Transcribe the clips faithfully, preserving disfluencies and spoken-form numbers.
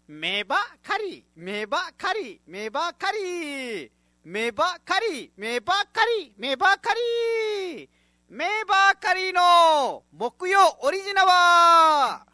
めばかり、めばかり、めばかり、めばかり、めばかり、めばかり、めばかりの木曜オリジナは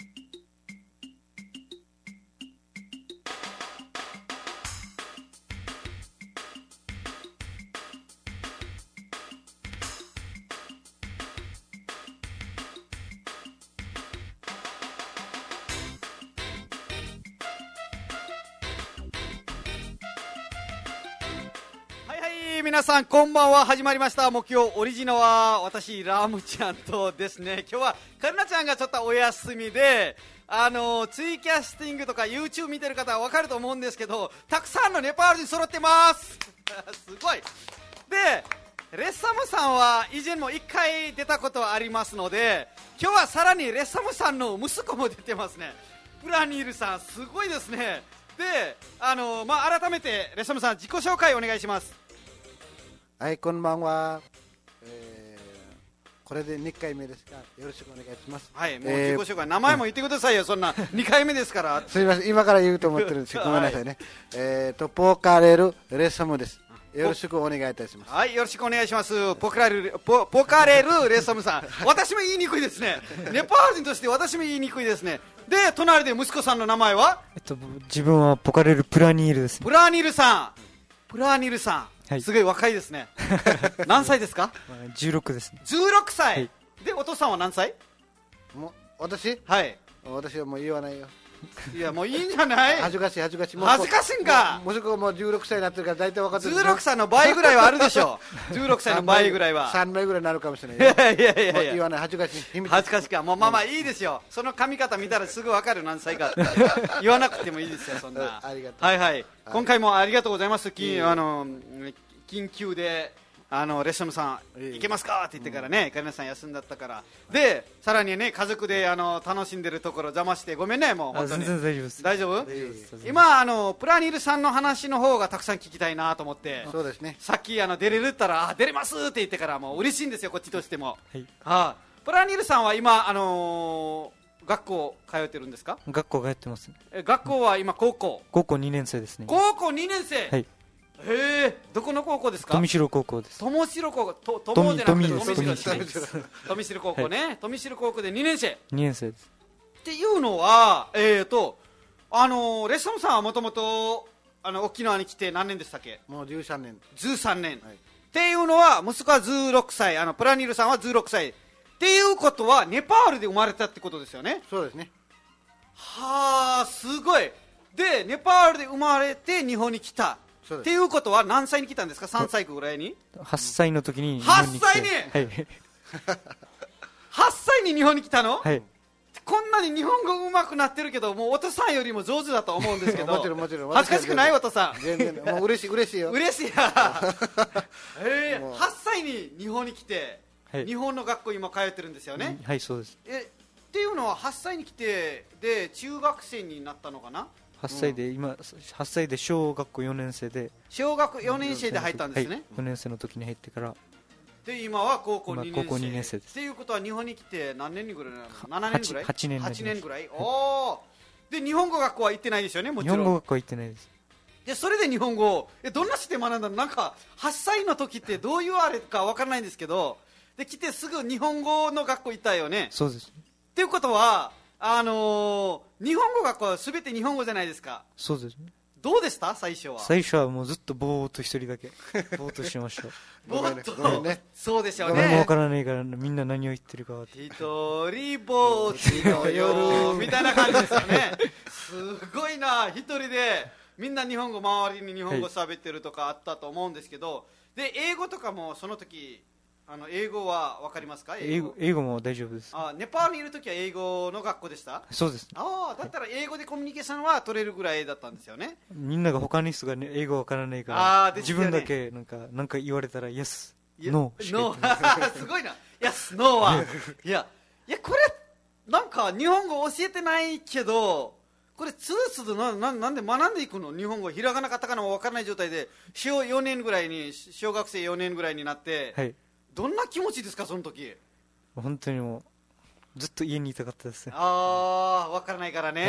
皆さんこんばんは。始まりました木曜オリジナは私ラムちゃんとですね、今日はカルナちゃんがちょっとお休みで、あのツイキャスティングとか YouTube 見てる方は分かると思うんですけど、たくさんのネパール人揃ってますすごいで、レッサムさんは以前もいっかい出たことはありますので、今日はさらにレッサムさんの息子も出てますね。プラニールさんすごいですね。で、あの、まあ、改めてレッサムさん自己紹介お願いします。 はい、こんばんは、えー、これでにかいめですがよろしくお願いします。 はい、もう自己紹介、えー、名前も言ってくださいよ、そんなにかいめですからすみません、今から言うと思ってるんですごめんなさいね、はい、えーとポーカレルレサムです。よろしくお願いいたします。 はい、よろしくお願いします。ポカレル、ポ、ポカレルレサムさん私も言いにくいですね。ネパール人として私も言いにくいですね。で、隣で息子さんの名前は、 えっと、自分はポカレルプラニールです、ね、 プラニールさんプラニールさん、はい、すごい若いですね何歳ですか？ じゅうろくですね。 じゅうろくさい、はい、で、お父さんは何歳？ もう私はい、 私はもう言わないよ。 いや、もういいんじゃない？ 恥ずかしい恥ずかしい。 恥ずかしいんか。 息子もうじゅうろくさいになってるから大体分かってる。 じゅうろくさいの倍ぐらいはあるでしょうじゅうろくさいの倍ぐらいはさんばいぐらいになるかもしれないよ。いやいやいやいや、 言わない。恥ずかしい。秘密。 恥ずかしいか。もうまあまあいいですよ。その髪型見たらすぐ分かる何歳か言わなくてもいいですよ、そんな。 ありがとう。 はいはい、今回もありがとうございます。きあの緊急であのレッサムさん行けますかって言ってからね、うん、カリナさん休んだったから、でさらにね、家族であの楽しんでるところ邪魔してごめんね。もう本当に全然大丈夫です。 大丈夫？今あのプラニールさんの話の方がたくさん聞きたいなと思って。 そうですね。 さっきあの出れるって言ったら、あ、出れますって言ってからもう嬉しいんですよ、こっちとしても。 はい、 あ、プラニールさんは今あのー、学校通ってるんですか？ 学校通ってます、ね、 え、学校は今高校高校にねん生ですね。 高校にねん生。はい、へえ、どこの高校ですか？ 富城高校です。 富城高校、と、友じゃなくて富城です。 富城高校ね、はい、富城高校でにねん生。 にねん生です。 っていうのは、えーと、あのー、レッサムさんはもともとあの沖縄に来て何年でしたっけ？ もうじゅうさんねん。 じゅうさんねん。はい、っていうのは息子はじゅうろくさい、あのプラニールさんはじゅうろくさい。っていうことはネパールで生まれたってことですよね？ そうですね。 はあ、すごい。で、ネパールで生まれて日本に来た。っていうことは何歳に来たんですか？さんさいぐらいに。 はっさいの時に日本に来て。はっさいに、 はい、 はっさいに日本に来たの？ はい。 こんなに日本語上手くなってるけど、もうお父さんよりも上手だと思うんですけどもちろんもちろん。 恥ずかしくない？お父さん全然もう嬉しい嬉しいよ。 嬉しいやえー、はっさいに日本に来て、はい、日本の学校今通ってるんですよね？ はい、そうです。 えっていうのははっさいに来てで中学生になったのかな？ はっさいで、うん、今はっさいで小学校よねん生で、 小学よねん生で入ったんですね。はい、 よねん生の時に入ってからで今は高校にねん生。 高校にねん生です。 っていうことは日本に来て何年ぐらいなの？ななねんぐらい？ はちねん。 はちねんぐらい。おお。で日本語学校は行ってないですよね？もちろん日本語学校は行ってないです。 でそれで日本語をえどんなして学んだの？なんかはっさいの時ってどういうあれかわからないんですけど、で来てすぐ日本語の学校行ったよね？ そうです。 っていうことはあのー、日本語学校はすべて日本語じゃないですか？ そうですね。 どうでした最初は？ 最初はもうずっとぼーっと一人だけぼーっとしてましたぼーっと、ね、そうでしょうね。 何もわからないからみんな何を言ってるかは一人ぼっちの夜みたいな感じですよねすごいな、一人でみんな日本語、周りに日本語喋ってるとかあったと思うんですけど、はい、で英語とかもその時あの英語は分かりますか？ 英語、英語も大丈夫です。 あ、ネパールにいるときは英語の学校でした？ そうです。 ああ、だったら英語でコミュニケーションは取れるぐらいだったんですよね。 みんなが他の人が、ね、英語わからないから、 あ、ね、 自分だけなんかなんか言われたらイエス、ノーしか言ってない。すごいな。イエス、ノーは。いや、いやこれなんか日本語教えてないけど、これつーつーな、な、なんで学んでいくの？日本語ひらがなカタカナも分からない状態で小よねんぐらいに、小学生よねんぐらいになって、はい、どんな気持ちですかその時？ 本当にもうずっと家にいたかったですね。 ああ、分からないからね、はい、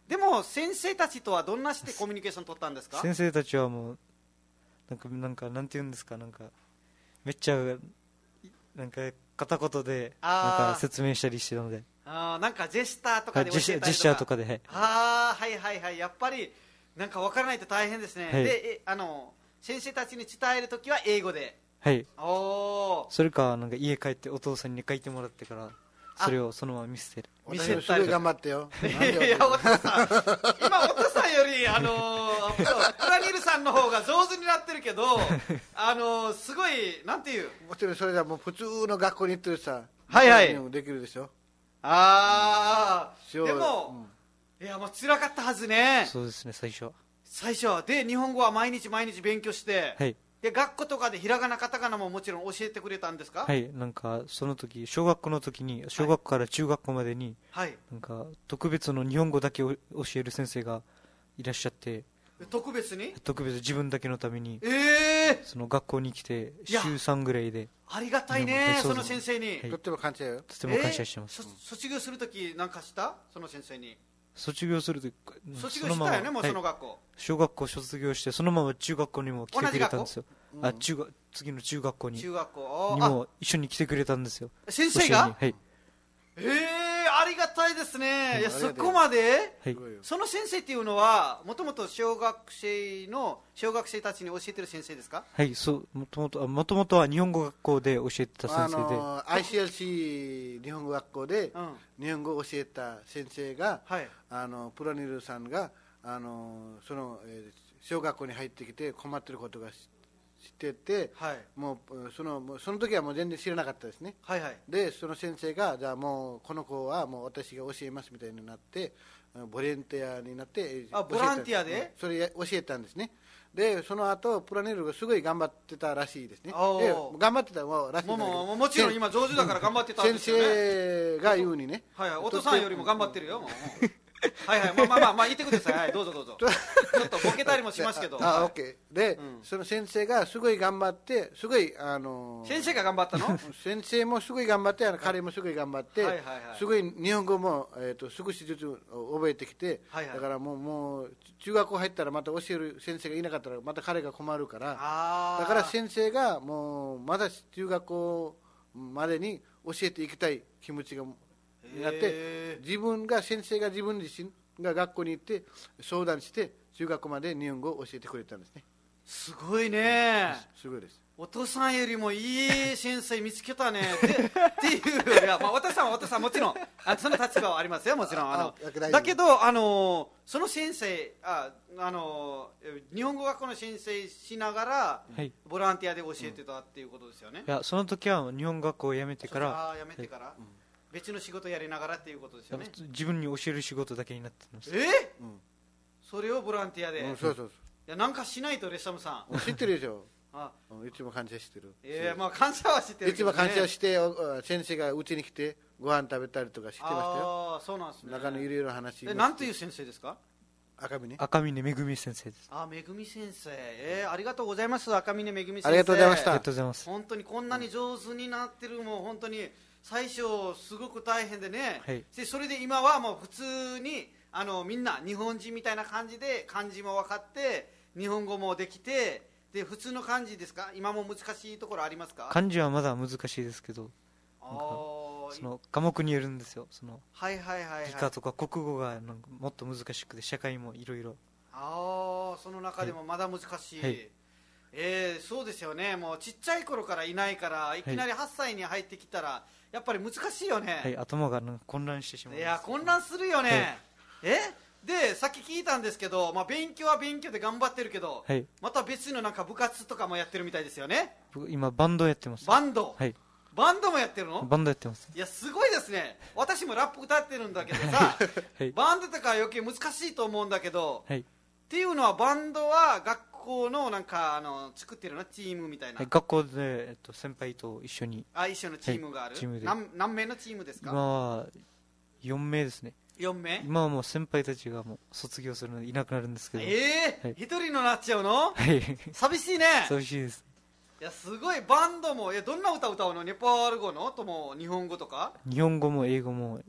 でも先生たちとはどんなしてコミュニケーション取ったんですか？ 先生たちはもうなんかなんかなんて言うんですか、なんかめっちゃなんか片言であーなんか説明したりしてたので、 あーなんかジェスターとかで教はい、ジェえたりとかスジェスチャーとかで、はい、 ああはいはいはい、やっぱりなんか分からないと大変ですね、 はいでえあの先生たちに伝えるときは英語で、 はい、 おおそれかなんか家帰ってお父さんに書いてもらってからそれをそのまま見せてる。 見せたり私もすごい頑張ってよ。 いやお父さん今お父さんよりあのー、プラニルさんの方が上手になってるけどあのー、すごいなんていうもちろんそれじゃもう普通の学校に行ってるさ、 はいはいでもできるでしょ。 ああうんでも、いやもう辛かったはずね。 そうですね、最初は。 最初はで日本語は毎日毎日勉強して、 はい、 で学校とかでひらがなカタカナももちろん教えてくれたんですか？ はい、なんかその時小学校の時に小学校から中学校までに、 はい、 なんか特別の日本語だけを教える先生がいらっしゃって、 特別に特別自分だけのために、 ええー、 その学校に来ていや週さんぐらいで、 ありがたいね、 はいその先生に、 はいとっても感謝よ。 とても感謝してます。 えーそ卒業するときなんかしたその先生に？ 卒業すると卒業したよね、もうそのはい、 学校。 小学校卒業してそのまま中学校にも来てくれたんですよ。あ、中学次の中学校に中学校にも一緒に来てくれたんですよ。 先生が？ はい、 えー、ありがたいですね、いやありがたいそこまで、 はい、 その先生っていうのはもともと小学生の小学生たちに教えてる先生ですか？ はい、そうもともともともとは日本語学校で教えてたあ先生で、 の アイシーエルシー 日本語学校でうん日本語を教えた先生が、 はいあのプラニルさんがあのその、えー小学校に入ってきて困ってることが知ってて、 はいもうそのもうその時はもう全然知らなかったですね。 はいはいでその先生がじゃあもうこの子はもう私が教えますみたいになってボランティアになってあ教えたボランティアでうんそれ教えたんですね。でその後プラネルがすごい頑張ってたらしいですね。 おーで頑張ってたもらしいんもうだけどもうもちろん今上手だから頑張ってたんですよね。 先生が言うにね、 はいはい、お父さんよりも頑張ってるよもうはいはい、まあまあまあまあ言ってください、はい、どうぞどうぞちょっとボケたりもしますけどあ、 はいオッケーで、 うんその先生がすごい頑張ってすごいあのー先生が頑張ったの？ 先生もすごい頑張ってあの彼もすごい頑張って、 はいはいはいすごい日本語も、えー、と少しずつ覚えてきて、 はいはいだからもうもう中学校入ったらまた教える先生がいなかったらまた彼が困るからあーだから先生がもうまだ中学校までに教えていきたい気持ちがになってへ自分が先生が自分自身が学校に行って相談して中学校まで日本語を教えてくれたんですね。 すごいね、 すごいです。 お父さんよりもいい先生見つけたねってっていういや、まあ、お父さんはお父さんもちろんあその立場はありますよもちろんあのあ大丈夫だけどあのその先生ああの日本語学校の先生しながら、 はい、 ボランティアで教えてたっていうことですよね、 いやその時は日本学校を辞めてからあーやめてから、別の仕事やりながらっていうことですよね。 自分に教える仕事だけになってます。 えーうんそれをボランティアで、いうん、そうそうやなんかしないとレッサムさんそう知ってるでしょあうんいつも感謝してる。 えーまあ、感謝はしてるいつもけど、ね、 感謝してお先生がうちに来てご飯食べたりとかしてましたよ。 ああそうなんですね。 中のいろいろ話えなんという先生ですか？ 赤峰赤峰めぐみ先生です。 あめぐみ先生、えーありがとうございます。赤峰めぐみ先生、 ありがとうございましたありがとうございます。 本当にこんなに上手になってる、もう本当に最初すごく大変でね、 はいでそれで今はもう普通にあのみんな日本人みたいな感じで漢字も分かって日本語もできて、で普通の漢字ですか？今も難しいところありますか？ 漢字はまだ難しいですけど、 あーその科目によるんですよ。そのはいはいはい、はい、 理科とか国語がなんかもっと難しくて社会もいろいろ。 ああその中でもまだ難しい、 はいえーそうですよね。もうちっちゃい頃からいないからいきなりはっさいに入ってきたらやっぱり難しいよね、 はい、頭がなんか混乱してしまうんいです。 や混乱するよね、 はいえでさっき聞いたんですけど、まあ、勉強は勉強で頑張ってるけど、 はい、 また別のなんか部活とかもやってるみたいですよね。 僕今バンドやってます。 バンド、 はい、 バンドもやってるの？ バンドやってます。 いやすごいですね。私もラップ歌ってるんだけどさはい、 バンドとか余計難しいと思うんだけど、 はい、 っていうのはバンドは学校のなんかあの作ってるのチームみたいな、 はい、学校で、えっと、先輩と一緒にあ一緒のチームがある、 はいチームで何何名のチームですか？ 今はよんめいですね。 よんめい。 今はもう先輩たちがもう卒業するのでいなくなるんですけど、 ええーはい一人のなっちゃうの？ はい寂しいね。 寂しいです。 いやすごい。バンドもいやどんな歌歌うの？ネパール語のとも日本語とか？ 日本語も英語も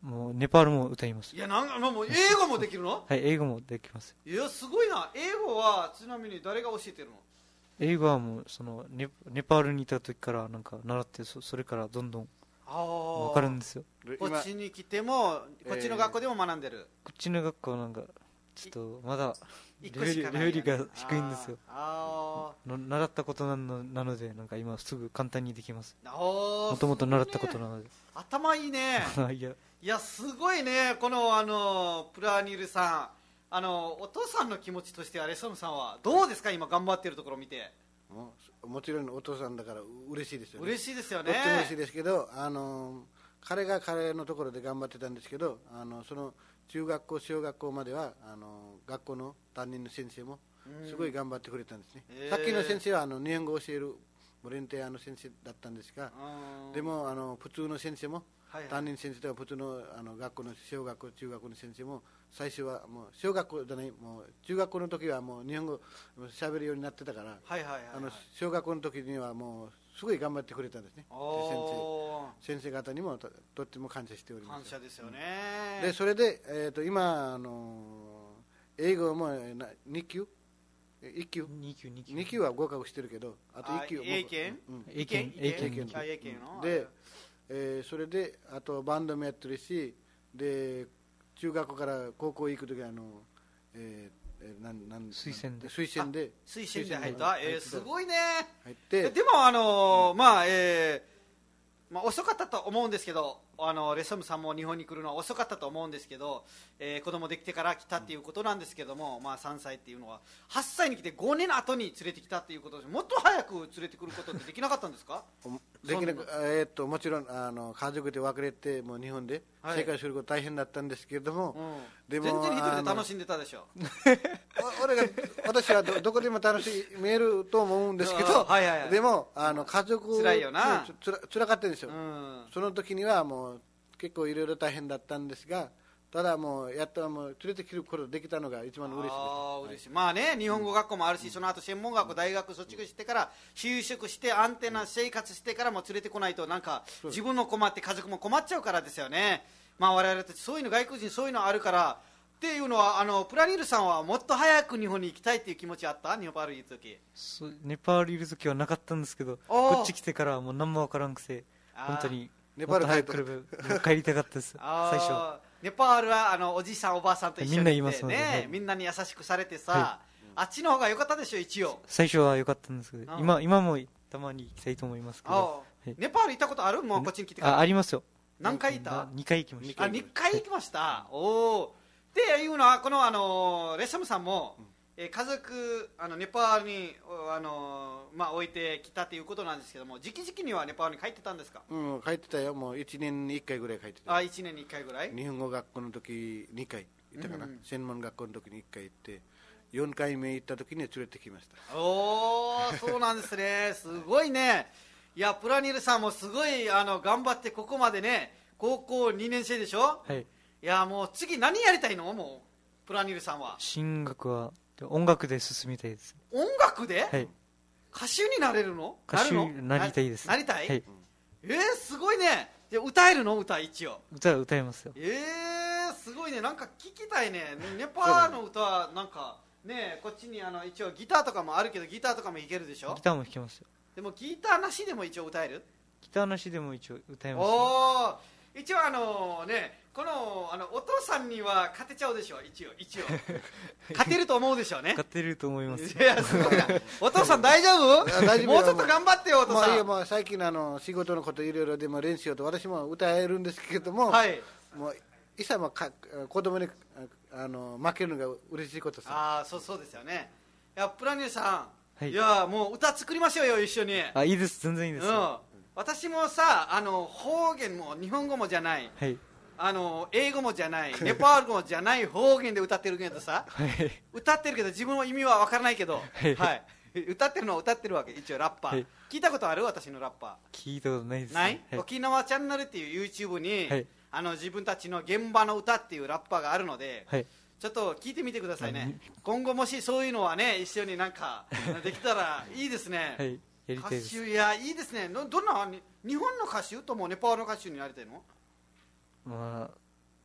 もうネパールも歌います。 いや、なんかもう英語もできるの？ はい、英語もできます。 いや、すごいな。英語はちなみに誰が教えてるの？ 英語はもうその ネ, ネパールにいた時からなんか習って、 そ, それからどんどん分かるんですよ。 こっちに来てもこっちの学校でも学んでる、えー、 こっちの学校なんかちょっとまだレベル、 レレベルが低いんですよ。 ああ、 の習ったことなのなのでなんか今すぐ簡単にできます。 もともと習ったことなので、ね、 頭いいねいやいや、すごいね、このあのプラニルさん、あのお父さんの気持ちとしてはレソムさんはどうですか？今頑張っているところを見て。 も, もちろんお父さんだから嬉しいですよね。 嬉しいですよね。 とっても嬉しいですけど、あの彼が彼のところで頑張ってたんですけど、あのその中学校小学校まではあの学校の担任の先生もすごい頑張ってくれたんですね、うん、さっきの先生はあの日本語を教えるボランティアの先生だったんですが、でもあの普通の先生も、はいはい、担任先生とか普通のあの学校の小学校中学校の先生も最初はもう小学校じゃない、もう中学校の時はもう日本語喋るようになってたから、 はいはいはいはい、 あの小学校の時にはもうすごい頑張ってくれたんですね。先生先生方にも と, とっても感謝しております。 感謝ですよね。 でそれで、えー、と今あの英語もに級いっ級に級に級は合格してるけど、あといっ級英検、 うん、 英検英検英検ので、えー、それであとバンドもやってるし、で中学校から高校行くときはあの、えー、なんなん推薦で推薦で推薦で入った、えー、すごいね。 入ってでもあのー、まあえー、まあ遅かったと思うんですけど、あのレソムさんも日本に来るのは遅かったと思うんですけど、えー、子供できてから来たっていうことなんですけども、まあさんさいっていうのははっさいに来てごねん後に連れてきたっていうことで、もっと早く連れてくることってできなかったんですか？ できなく、えー、っともちろんあの家族で別れてもう日本で生活すること大変だったんですけれども、 はい、 でも全然一人で楽しんでたでしょ。 俺が私は ど, どこでも楽し見えると思うんですけど、 はいはいはい、 でもあの家族辛いよな、 つら辛かったんですよ、 うん、 その時にはもう結構いろいろ大変だったんですが、ただもうやっともう連れてくることできたのが一番嬉しいです。 あ嬉しい、はい、まあね、日本語学校もあるし、うん、その後専門学校大学卒業してから就職して安定な生活してからも連れてこないとなんか自分の困って家族も困っちゃうからですよね。まあ我々たちそういうの、外国人そういうのあるからっていうのは、あのプラニルさんはもっと早く日本に行きたいっていう気持ちあった？ネパールいる時。 ネパールいる時はなかったんですけど、こっち来てからはもう何も分からんくせ、本当にネパール早く帰りたかったです最初。 ネパールはあのおじさんおばあさんと一緒にいて、ね、 みんな言いますので、はい、 みんなに優しくされてさ、はい、あっちの方が良かったでしょ一応。 最初は良かったんですけど、今今もたまに行きたいと思いますけど、 はい、ネパール行ったことある？もうこっちに来てから。 あ, ありますよ。 何回行った？ にかい行きました。 あ、にかい行きました。おお。っていうのはこのあのレシャムさんも、うん、え家族あのネパールにあの、まあ、置いてきたということなんですけども、時期時期にはネパールに帰ってたんですか？ うん、帰ってたよ。もういちねんにいっかいぐらい帰ってた。 あ、いちねんにいっかいぐらい。 日本語学校の時にかい行ったかな、うん、専門学校の時にいっかい行って、よんかいめ行った時に連れてきました。 おお、そうなんですね。すごいね。いや、プラニルさんもすごいあの頑張ってここまでね、高校にねん生でしょ。 はい。 いや、もう次何やりたいの？もうプラニルさんは。 進学は音楽で進みたいです。 音楽で？ はい。 歌手になれるの？ 歌手になりたいです。 なりたい？ はい。 えー、すごいね。で歌えるの？歌一応。 歌歌えますよ。 えー、すごいね。なんか聞きたいね。ネパールの歌はなんかね、こっちにあの一応ギターとかもあるけど、ギターとかも弾けるでしょ？ ギターも弾けますよ。 でもギターなしでも一応歌える？ ギターなしでも一応歌えます。 おー、一応あのね、このあのお父さんには勝てちゃうでしょ。一応一応勝てると思うでしょうね。 勝てると思います。 いや、すごいな。お父さん大丈夫？大丈夫。もうちょっと頑張ってよ、お父さん。 まあいいよ、もう最近のあの仕事のこといろいろでも練習と、私も歌えるんですけども、 はい、 もういさもか子供にあの負けるのが嬉しいことさ。 ああ、そうそうですよね。いや、プラニルさん、 はい、 いやもう歌作りましょうよ、一緒に。 あ、いいです、全然いいです、うん、 私もさ、あの方言も日本語もじゃない、 はい、 あの英語もじゃない、ネパール語もじゃない方言で歌ってるけどさ、 はい、 歌ってるけど自分は意味は分からないけど、 はいはい、歌ってるのは歌ってるわけ、一応ラッパー、はい、聞いたことある？私のラッパー聞いたことないです、ね、 ない、 はい、 沖縄チャンネルっていう YouTube に、 はい、 あの自分たちの現場の歌っていうラッパーがあるので、 はい、 ちょっと聞いてみてくださいね。今後もしそういうのはね、一緒になんかできたらいいですね。 はい、やりたいです。 歌手、いや、いいですね。どんな日本の歌手ともネパールの歌手になりたいの？ まあ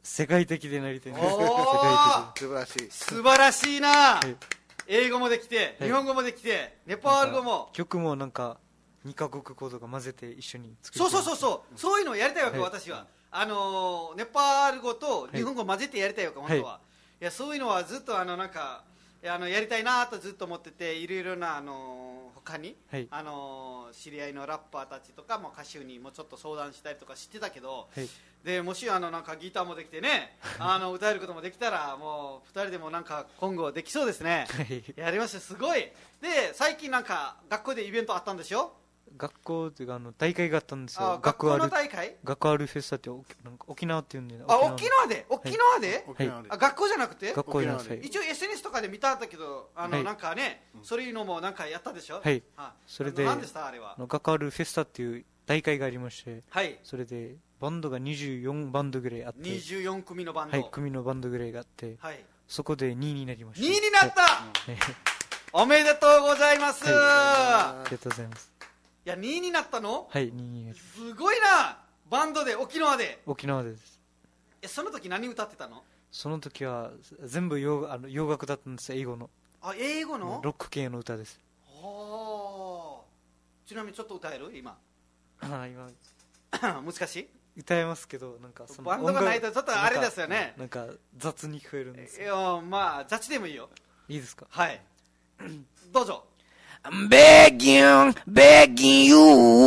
世界的でなりたいんです。世界的。素晴らしい。 素晴らしいな、はい、英語もできて、日本語もできて、ネパール語も。 曲もなんか、にカ国語とか混ぜて一緒に作る。そうそうそうそう、そういうのをやりたいわけ、はい、私は。あのー、ネパール語と日本語混ぜてやりたいわけ、はい、本当は。はい、いや、そういうのはずっとあの、なんか、あのやりたいなとずっと思ってて、いろいろな、あのー、他に、はい、あのー、知り合いのラッパーたちとかも歌手にもちょっと相談したりとかしてたけど、はい、でもしあのなんかギターもできてねあの歌えることもできたらもうふたりでもなんか今後できそうですね。はい、やりました、すごい。で最近なんか学校でイベントあったんでしょ。 学校っていうかあの大会があったんですよ。 あ、学校の大会？ 学校あるフェスタってなんか沖縄っていうんで、ね、 あ、沖縄で沖縄で、はい、あ、学校じゃなくて？ 学校じゃなくて、 一応 エスエヌエス とかで見たんだけど、あの、はい、なんかね、そういうのもなんかやったでしょ。 はい、あ、それで何でしたあれは。 学校あるフェスタっていう大会がありまして、 はい、 それでバンドがにじゅうよんバンドぐらいあって、 にじゅうよん組のバンド、 はい、組のバンドぐらいがあって、はい、そこでにいになりました。 にいになった、はい、おめでとうございます、はい、 ありがとうございます。 いや、にいになったの？ はい、にいに。 すごいな、バンドで沖縄で。 沖縄です。 え、その時何歌ってたの？ その時は全部洋、あの洋楽だったんですよ、英語の。 あ、英語のロック系の歌です。 はあ。ちなみにちょっと歌える今？ あ、今難しい？ 歌えますけど、なんかそのバンドがないとちょっとあれですよね。 なんか雑に聞こえるんですよ。 いや、まあ雑でもいいよ。 いいですか？ はいどうぞ。 I'm begging, begging you,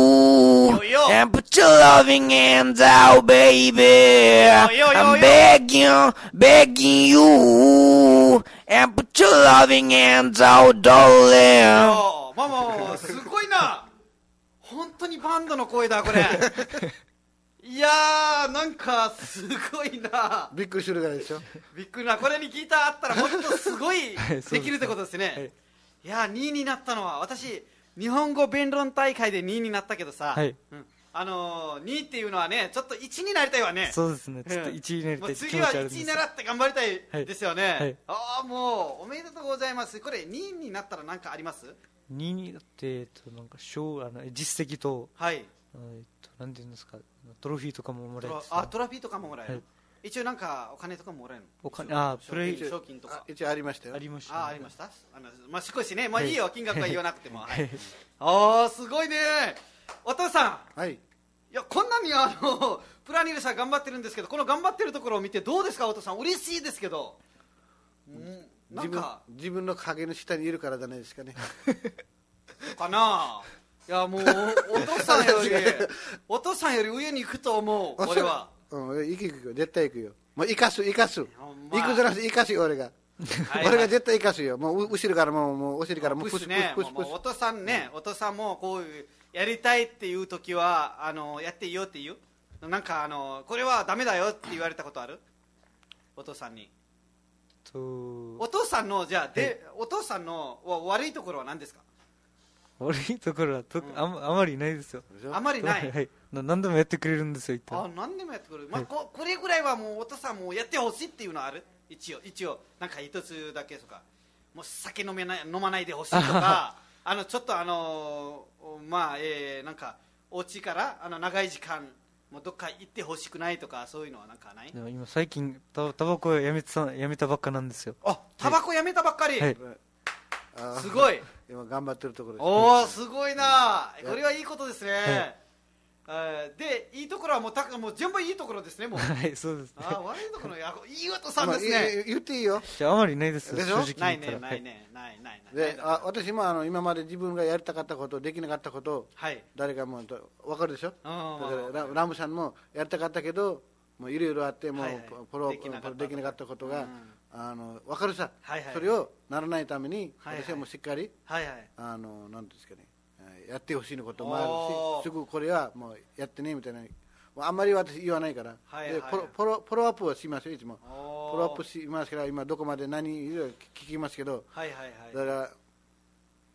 yo, yo. And put your loving hands out, baby. Yo, yo, yo, I'm begging, begging you, and put your loving hands out, darling. まあまあすごいな。本当にバンドの声だこれ。いやー、なんかすごいな。 びっくりするぐらいでしょ。 びっくりな。これにギターあったらもっとすごいできるってことですね。はい、いやー、にいになったのは、私日本語弁論大会でにいになったけどさ、はい、うん、あのー、にいっていうのはね、ちょっといちになりたいわね。 そうですね、ちょっといちになりたい、うん、 次はいちになって頑張りたいですよね。はいはい、ああ、もうおめでとうございます。これにいになったら何かあります？ にいになって、えっと、なんか賞、あの実績と、はい、えっと、なんていうんですか、トロフィーとかももらえる、ね、 あ、トロフィーとかももらえる、はい、一応なんかお金とかももらえるの？ お金、あ、プレイ賞金とか一応ありましたよ。 ありました、 ね、あ、ありました。あの、まあ、少しね、まあいいよ、はい、金額は言わなくても。はい、ああ、すごいね。お父さん、はい、いや、こんなにあのプラニルさん頑張ってるんですけど、この頑張ってるところを見てどうですか、お父さん。嬉しいですけど、 うん、なんか自分、自分の影の下にいるからじゃないですかね。 かな。いや、もうお父さんよりお父さんより上に行くと思う。俺は、 うん、行く行く、絶対行くよ。もう生かす生かす、行くずらして生かすよ、俺が。はい、俺が絶対生かすよ。もう後ろからもう、もうお尻からもうプシプシプシプシ。 お父さんね、お父さんもこういうやりたいっていう時はあのやっていいよって言う。なんかあのこれはダメだよって言われたことある？お父さんに。とお父さんのじゃあで、はい、お父さんの悪いところは何ですか？ 悪いところはと、うん、あ, あまりないですよ。 あまりない、 はい、何でもやってくれるんですよ。 あ、何でもやってくれる、まあ、こ, これぐらいはもうお父さんもやってほしいっていうのはある？一応一応なんか一つだけとか、もう酒飲めない飲まないでほしいとかあのちょっとあのまあ、えー、なんかお家からあの長い時間もうどっか行ってほしくないとか、そういうのはなんかない？ でも今最近タバコやめたやめたばっかなんですよ。 あ、タバコやめたばっかり、はい、すごい。 今頑張ってるところです。 おお、すごいな。これはいいことですね。はい、で、いいところはもうたもう全部いいところですね。もう。 はい、そうです、ね。 あ、悪いところやいいお父さんですね。 まあ、言っていいよ。 じゃあ、あまりないです。 でしょ？ ないね、ないね、ないないない。 で、あ、私もあの今まで自分がやりたかったこと、できなかったことを、はい、誰かも分かるでしょ。だからラムさんもやりたかったけど、もういろいろあってもうプロできなかったことが。あの分かるさ、はいはい、それをならないために、はいはい、私はもうしっかり、はいはい、あのなんですかね、やってほしいのこともあるし、すぐこれはもうやってねみたいな、もうあんまり私言わないから、はいはいはい、でポロポロポロアップをしますよ、いつもポロアップしますから、今どこまで何聞きますけど、はいはいはい、だから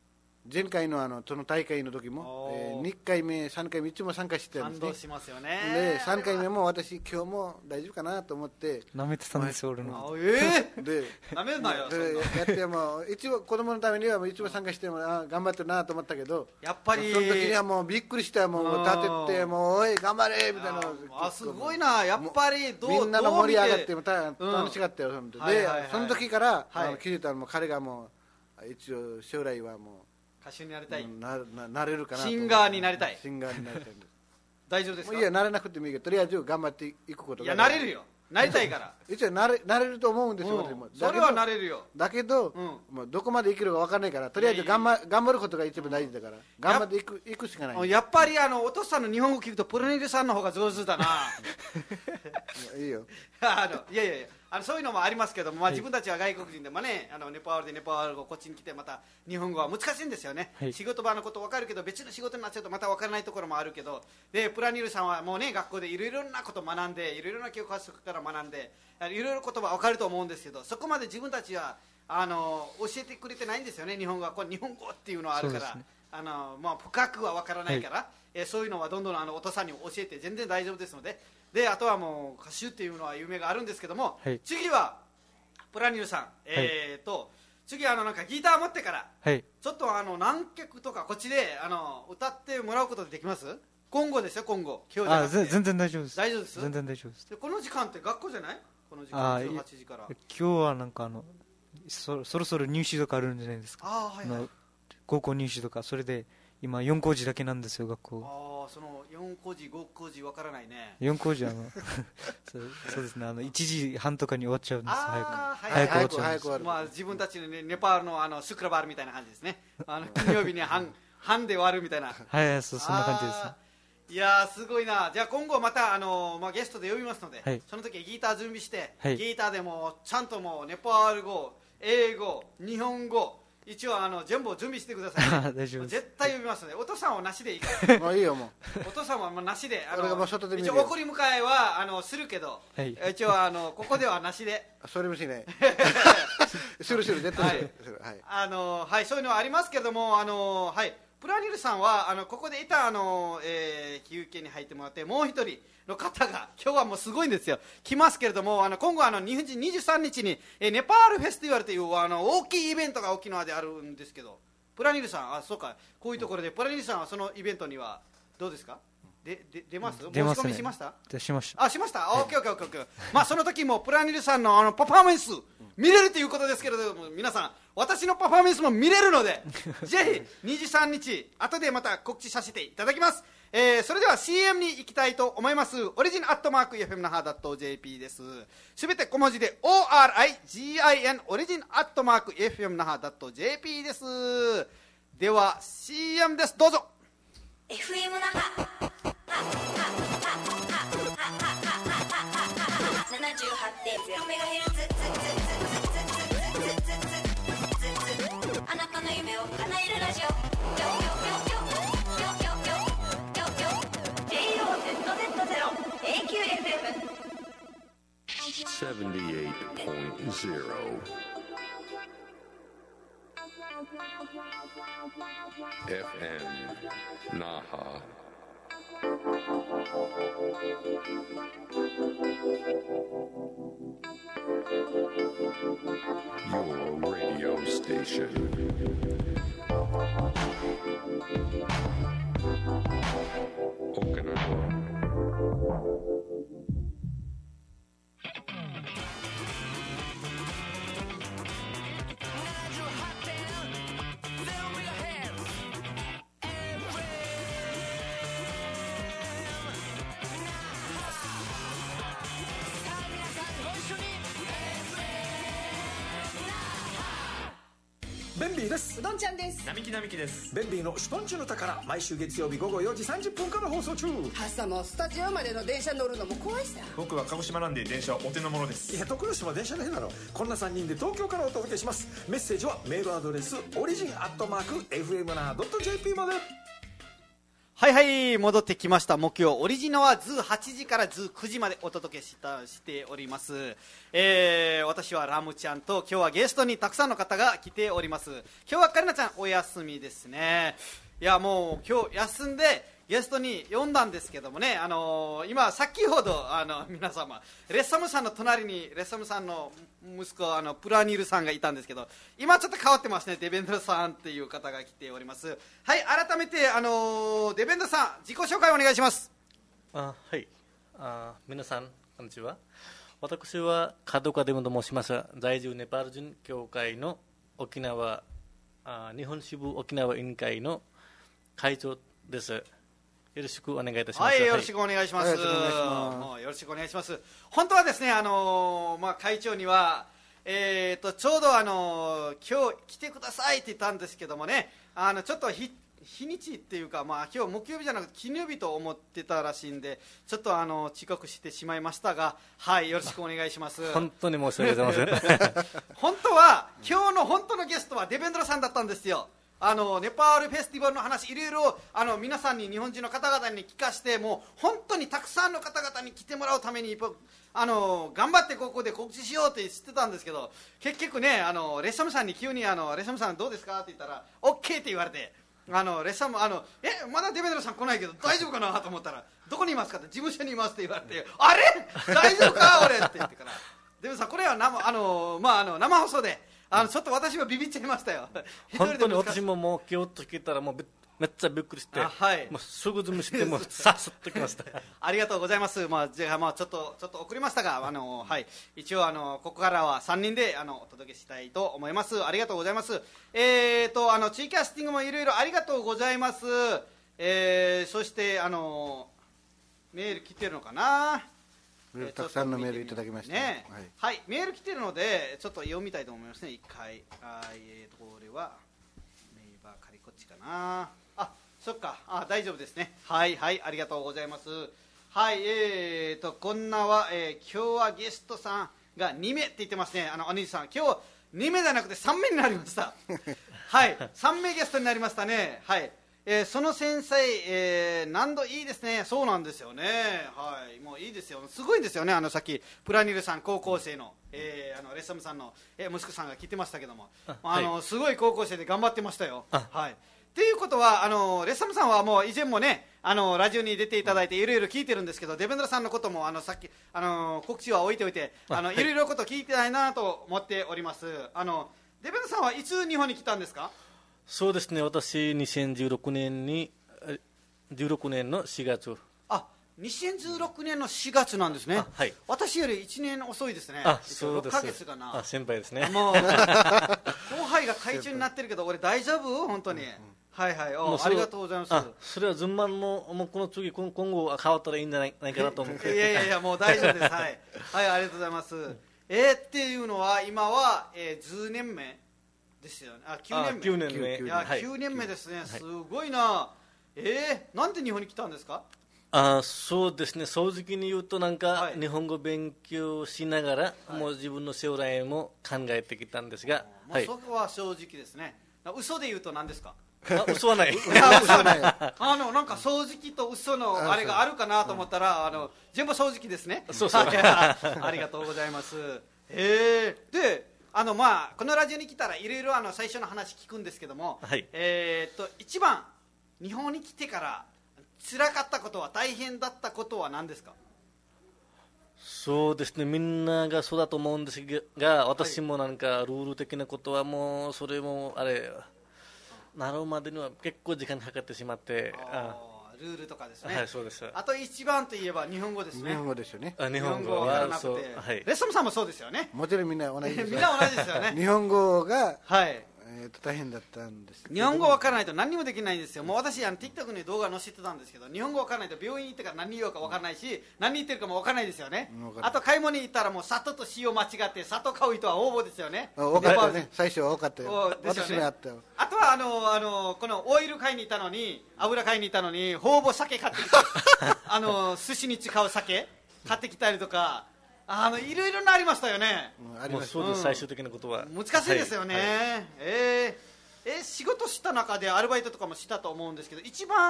前回 の, あのその大会の時も、えー、にかいめさんかいめいつも参加してたんですね。 感動しますよね。 でさんかいめも私今日も大丈夫かなと思って舐めてたんですよ、俺の。 ええー、 で舐めんなよ。 でやっても一応子供のためにはもういつも参加してもあ頑張ってるなと思ったけど、 やっぱりその時にはもうびっくりしたもう立ててもうおい頑張れみたいな。 あすごいな、やっぱりどうみんなの盛り上がっても楽しかったよ、 うん、 で、 はいはいはい、 その時から、はい、 あの気づいたらもう彼がもう一応将来はもう歌手になりたい、 うん、な, な, なれるかなと。 シンガーになりたい。 シンガーになりたいんです大丈夫ですか。 いやなれなくてもいいけどとりあえず頑張っていくことが。 いやなれるよ、なりたいから一応なれなれると思うんですよ、 うん、それはなれるよ。 だけど、うん、もうどこまでいけるか分からないからとりあえず頑張頑張ることが一番大事だから、うん、頑張っていくいくしかない。 やっぱりあのお父さんの日本語聞くとプロニルさんの方が上手だな。 いいよあのいやいやいやあのそういうのもありますけども、まあ、自分たちは外国人でもね、あのネパールでネパール語こっちに来てまた日本語は難しいんですよね、はい、仕事場のこと分かるけど別の仕事になっちゃうとまた分からないところもあるけど、でプラニルさんはもうね学校でいろいろなことを学んでいろいろな教科書から学んでいろいろ言葉分かると思うんですけど、そこまで自分たちはあの教えてくれてないんですよね。日本語はこれ日本語っていうのはあるから、ね、あのまあ、深くは分からないから、はい、えそういうのはどんどんあのお父さんに教えて全然大丈夫ですので、であとはもう歌手っていうのは夢があるんですけども、はい、次はプラニルさん、えーと、はい、次あのなんかギター持ってから、はい、ちょっとあの何曲とかこっちであの歌ってもらうことできます？今後ですよ、今後。今日じゃなくて。あ、 全然大丈夫です。 大丈夫です。 全然大丈夫です。 でこの時間って学校じゃない？この時間じゅうはちじから。 今日はなんかあの そ, そろそろ入試とかあるんじゃないですか。 あ、はいはい、 高校入試とか、それで今よん校時だけなんですよ、学校。 ああ、そのよん校時ご校時わからないね。 よん校時はあのそう、そうですね、あのいちじはんとかに終わっちゃうんです。 あ早く、早く終わっちゃうんです。 まあ自分たちの、ね、ネパールのあのスクラバールみたいな感じですね。あの金曜日に半半で割るみたいな。 はい、そう、そんな感じですね。 いやーすごいな。じゃあ今後またあの、まあ、ゲストで呼びますので、はい、その時ギター準備して、はい、ギターでもちゃんともうネパール語、英語、日本語一応あの全部準備してください、ね、 大丈夫です。 絶対呼びますので、お父さんはなしでいいからもういいよもうお父さんはもうなしで、あので一応送り迎えはあのするけど、はい、一応あのここではなしでそれもしないするする絶対する、はい、 あのはい、そういうのはありますけども、あのはいプラニルさんはあのここでいたあの、えー、休憩に入ってもらって、もう一人の方が今日はもうすごいんですよ、来ますけれども、あの今後あのにじゅうさんにちに、えー、ネパールフェスティバルというあの大きいイベントが沖縄であるんですけど、プラニルさん、あ、そうか、こういうところでプラニルさんはそのイベントにはどうですか？でで出ます？ 出ますね。 申し込みしました？ しました。 あ、しました。オッケーオッケーオッケー。まあその時もプラニルさんのあのパフォーマンス見れるということですけれども、皆さん私のパフォーマンスも見れるのでぜひにじゅうさんにち後でまた告知させていただきます。えー、それでは シーエム に行きたいと思います。オリジンアットマーク エフエム 那覇 ドット ジェーピー です。すべて小文字で オーアールアイジーアイエヌ オリジンアットマーク エフエム 那覇 ドット ジェーピー です。では シーエム です、どうぞ。 エフエム 那覇ななじゅうはちてんゼロメガヘルツ、あなたの夢を叶えるラジオ、ジェイオーゼットゼットゼロ エーキューエフエムセブンティーエイトポイントゼロ エフエム 那覇。Your radio station. Okinawa. ベンビーです。 うどんちゃんです。 並木並木です。 ベンビーのシュポンチュの宝、毎週月曜日午後よじさんじゅっぷんから放送中。 朝もスタジオまでの電車乗るのも怖いさ。 僕は鹿児島なんで電車はお手の物です。 いや、徳之島電車の変なの。こんなさんにんで東京からお届けします。メッセージはメールアドレスオリジンアットマーク エフエム ナー ドット ジェーピー まで。 はいはい、戻ってきました。木曜オリジナはズーはちじからズーくじまでお届けしたしております。えー、私はラムちゃんと今日はゲストにたくさんの方が来ております。今日はカリナちゃんお休みですね。いやもう今日休んでゲストに呼んだんですけどもね、あのー、今先ほどあの皆様レッサムさんの隣にレッサムさんの息子あのプラニールさんがいたんですけど、今ちょっと変わってますね。デベンドラさんっていう方が来ております。はい、改めてあのー、デベンドラさん自己紹介お願いします。 あ、はい、あ、皆さんこんにちは。私は門岡デベンドと申します。在住ネパール人協会の沖縄あ日本支部沖縄委員会の会長です。よろしくお願いいたします。 はい、よろしくお願いします。 はい、 よろしくお願いします。本当はですね、あのー、まあ会長には、えー、とちょうどあのー、今日来てくださいって言ったんですけどもね、あのちょっと日日にちっていうか、まあ今日木曜日じゃなくて金曜日と思ってたらしいんで、ちょっとあの遅刻してしまいましたが、はい、よろしくお願いします。 本当に申し訳ございません。 本当は今日の本当のゲストはデベンドラさんだったんですよ。あのネパールフェスティバルの話いろいろあの皆さんに日本人の方々に聞かして、もう本当にたくさんの方々に来てもらうためにあの頑張ってここで告知しようって知ってたんですけど、結局ね、あのレッサムさんに急にあのレッサムさんどうですかって言ったら オーケー って言われて、あのレッサムあのえまだデベンドラさん来ないけど大丈夫かなと思ったら、どこにいますかって事務所にいますって言われて、あれ大丈夫か俺って言ってから、デベンドラさんこれは生あの、まあ、あの生放送であのちょっと私はビビっちゃいましたよ。 本当に私ももう今日と聞いたらもうめっちゃびっくりして、 はい、 もうすぐズムしてもうさっすっときました。 ありがとうございます。まあじゃあまあちょっとちょっと遅れましたが、あのはい一応あのここからはさんにんであのお届けしたいと思います。ありがとうございます。えーとあのツイキャスティングもいろいろありがとうございます。えー、そしてあのメール来てるのかな。 たくさんのメールいただきましたね。はい、はい、メール来てるのでちょっと読みたいと思いますね。一回あえーとこれはメイバーカリこっちかな。あ、そっか、あ大丈夫ですね。はいはい、ありがとうございます。はい、えーとこんなは、えー、今日はゲストさんがにめいって言ってますね。あのお兄さん今日にめいじゃなくてさんめいになりました。はいさんめいゲストになりましたね。はい、えー、その繊細、えー、難度いいですね。そうなんですよね。はい、もういいですよ。すごいんですよね。あのさっきプラニルさん高校生の、えー、あのレッサムさんの、えー、息子さんが聞いてましたけども、あ、あの、はい、すごい高校生で頑張ってましたよ。はい。っていうことはあのレッサムさんはもう以前もねあのラジオに出ていただいていろいろ聞いてるんですけど、デベンドラさんのこともあのさっきあの告知は置いておいてあの、はい、いろいろこと聞いてないなと思っております。あのデベンドラさんはいつ日本に来たんですか？ そうですね、私にせんじゅうろくねんにじゅうろくねんのしがつ。 あ、にせんじゅうろくねんのしがつなんですね。 はい、 私よりいちねん遅いですね。 あ、そうです。 ろっかげつかな。 あ、先輩ですね。 もう後輩が会長になってるけど俺大丈夫本当に。うんうん、はいはい、おありがとうございます。 あ、それは順番ももうこの次今後変わったらいいんじゃないかなと思って。 いやいやいやもう大丈夫です。はい、はい、ありがとうございます。えー、っていうのは今は、えー、じゅうねんめですよね。あ、きゅうねんめ。 きゅうねんめ。 いや、きゅうねんめですね。すごいな。えー、なんで日本に来たんですか？ あ、そうですね、正直に言うとなんか、はい、日本語勉強しながら、はい、もう自分の将来も考えてきたんですが、 はい、そこは正直ですね。嘘で言うと何ですか？ あ、嘘はない。 いや嘘はない。あのなんか正直と嘘のあれがあるかなと思ったら、あの全部正直ですね。 そうそう。 ありがとうございます。えー、で、あのまあこのラジオに来たらいろいろあの最初の話聞くんですけども、 はい、 えー、っと一番日本に来てから辛かったことは大変だったことは何ですか？ そうですね、みんながそうだと思うんですが、私もなんかルール的なことはもうそれもあれなるまでには結構時間かかってしまって、 あルールとかですね。 はい、そうです。 あと一番といえば日本語ですね。 日本語ですよね。 あ、日本語はなくて、はい、レッサムさんもそうですよね。 もちろんみんな同じです。 みんな同じですよね。 日本語が、 はい、 えー、と大変だったんです。 日本語わからないと何にもできないんですよ。もう私あの TikTok に動画載せてたんですけど、日本語わからないと病院行ってから何言おうかわからないし、何言ってるかもわからないですよね。あと買い物に行ったらもう砂糖と塩間違って砂糖買う人は応募ですよね。 多かったね。最初は多かったよ。私もあったよ。 あとはあのあのこのオイル買いに行ったのに、油買いに行ったのにほぼ酒買ってきたあの寿司に使う酒買ってきたりとか、あのいろいろなりましたよね。 うん、ありました。そうです、うん、最終的なことは難しいですよね。はいはい、えー、えー、仕事した中でアルバイトとかもしたと思うんですけど、一番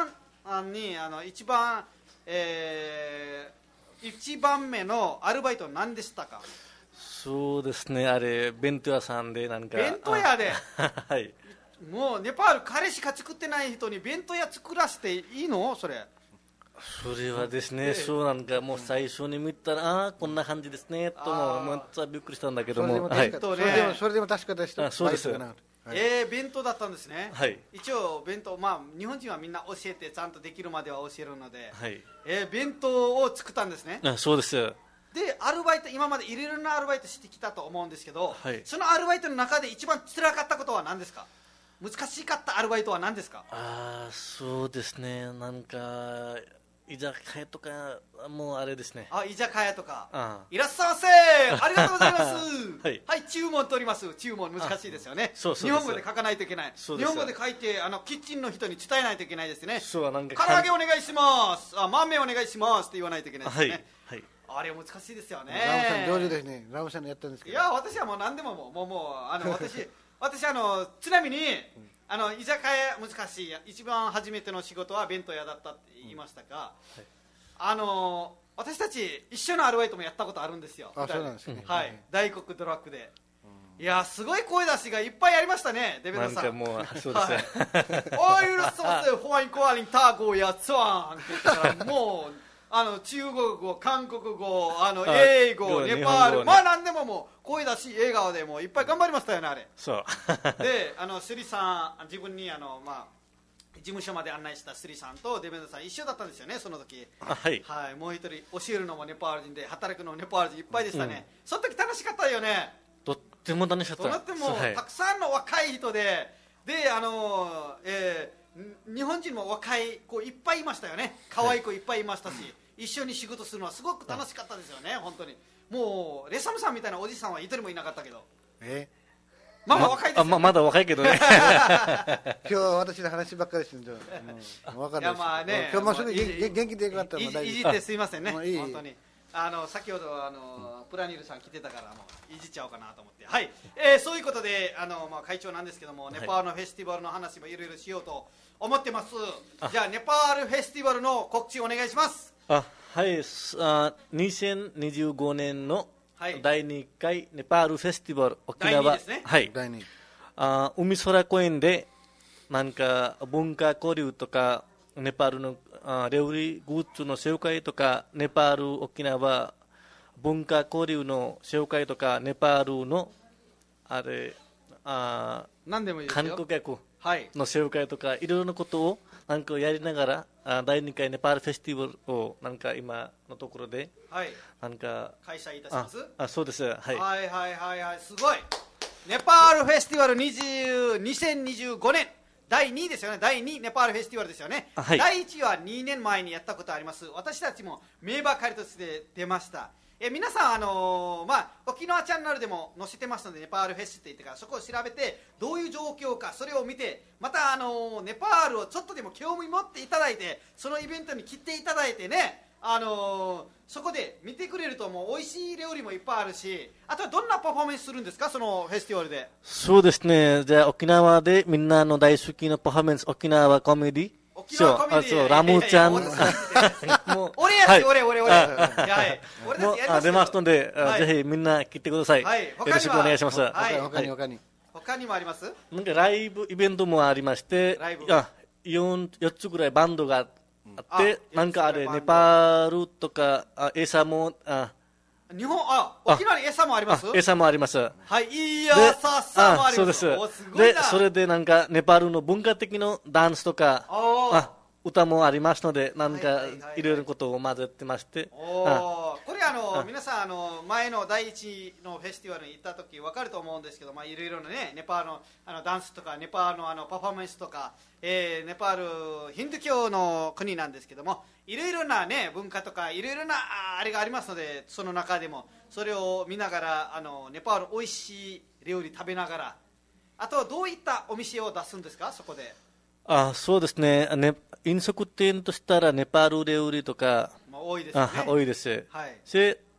にあの一番、えー、一番目のアルバイトは何でしたか？ そうですね、あれ弁当屋さんでなんか弁当屋ではい、 もうネパール彼しか作ってない人に弁当屋作らせていいの？それそれはですね、そうなんかもう最初に見たら、ああこんな感じですねともめっちゃびっくりしたんだけども、 それでも確か、はい、それでもそれでも確かでした。 そうです。 はい、えー、弁当だったんですね。 はい。 一応弁当、まあ日本人はみんな教えてちゃんとできるまでは教えるので、 はい。 えー、弁当を作ったんですね。 あ、そうです。でアルバイト今までいろいろなアルバイトしてきたと思うんですけど、 はい、 そのアルバイトの中で一番辛かったことは何ですか？難しかったアルバイトは何ですか？ ああそうですね、なんか居酒屋とかもうあれですね。 あ、居酒屋とか。 ああいらっしゃいませ。ありがとうございます。はい、はい、注文取ります。注文難しいですよね。 そうそう日本語で書かないといけない。日本語で書いてあのキッチンの人に伝えないといけないですね。 そうなんか唐揚げお願いします。あ、豆お願いしますって言わないといけないですね。 はい。はい、 あれ難しいですよね。 ラムさん上手ですね。ラムさんのやったんですけど。 いや私はもう何でももうもうもうあの私私あのちなみに。あの居酒屋難しい一番初めての仕事は弁当屋だったって言いましたが、うんはい、あの私たち一緒のアルバイトもやったことあるんですよ。 あ、そうなんですね。 はい、大黒ドラッグで、うん、いやすごい声出しがいっぱいありましたね、デベドさん。 なんかもうそうですね。 おい、うるさせ、ホワインコアリンターゴーやつわんって言ったらもう。あの中国語、韓国語、あの英語、ネパール、ね、まあ何でももう声出し笑顔でもういっぱい頑張りましたよね、あれ。 そうで、あのスリさん、自分にあの、まあ、事務所まで案内したスリさんとデベンドさん一緒だったんですよね、その時。 はい、 はい、もう一人教えるのもネパール人で働くのもネパール人いっぱいでしたね、うん、その時楽しかったよね。 とっても楽しかった。 とっても、はい、たくさんの若い人でであの、えー日本人も若い子いっぱいいましたよね。可愛い子いっぱいいましたし、はい、一緒に仕事するのはすごく楽しかったですよね、本当に。もうレサムさんみたいなおじさんは一人もいなかったけど。 えまあまあ若いですよ、ね、 ま, まだ若いけどね。 今日は私の話ばっかりしてるんで、もう分かる。いやまあね、今日もすぐ元気でよかったらいじいじってすいませんね、本当に。あの先ほどあのプラニルさん来てたからもういじっちゃおうかなと思って、はい、えー、そういうことであの、まあ、会長なんですけども、ネパールのフェスティバルの話もいろいろしようと思ってます。じゃあネパールフェスティバルの告知お願いします。 あ、はい、あにせんにじゅうごねんのだいにかいネパールフェスティバル沖縄、 ですね、 はい、あ海空公園でなんか文化交流とかネパールのあ料理グッズの紹介とか、ネパール沖縄文化交流の紹介とか、ネパールのあれあ何でもいいですよ、 観光客はい、 の紹介とか、いろいろなことをなんかやりながら、あだいにかいネパールフェスティバルをなんか今のところで、 はい、 なんか開催いたします。 ああそうです、はい、 はいはいはいはい、すごい。ネパールフェスティバルにせんにじゅうごねんだいにいですよね。だいにいネパールフェスティバルですよね、はい、だいいちはにねんまえにやったことあります。私たちも名ばかりとして出ました。え皆さん、あのーまあ、沖縄チャンネルでも載せてますので、ネパールフェスって言ってからそこを調べてどういう状況かそれを見て、また、あのー、ネパールをちょっとでも興味持っていただいて、そのイベントに来ていただいてね、あのー、そこで見てくれるともう美味しい料理もいっぱいあるし、あとはどんなパフォーマンスするんですか、そのフェスティバルで。 そうですね、じゃあ沖縄でみんなの大好きなパフォーマンス、沖縄コメディ、 沖縄コメディ、 そうラムちゃん、 俺やし、俺俺俺、 もう出ますので、ぜひみんな来てください。よろしくお願いします。 他に他に他にもあります？ なんかライブイベントもありまして、よっつぐらいバンドがあって、なんかあれネパールとか餌もあ日本あ沖縄に餌もあります？ 餌もあります。 はい、いやささもあります。 そうです。でそれでなんかネパールの文化的なダンスとかあ歌もありますので、なんかいろいろなことを混ぜてまして。 おこれあの皆さんあの前のだいいちのフェスティバルに行った時分かると思うんですけど、まあいろいろなねネパールのあのダンスとかネパールのあのパフォーマンスとか、えー、ネパールヒンドゥー教の国なんですけども、いろいろなね文化とかいろいろなあれがありますので、その中でもそれを見ながらあのネパールおいしい料理食べながら、あとはどういったお店を出すんですか、そこで。 あそうですね、ね飲食店としたらネパール料理とか、 まあ、多いですね。 あ多いです、 はい、 で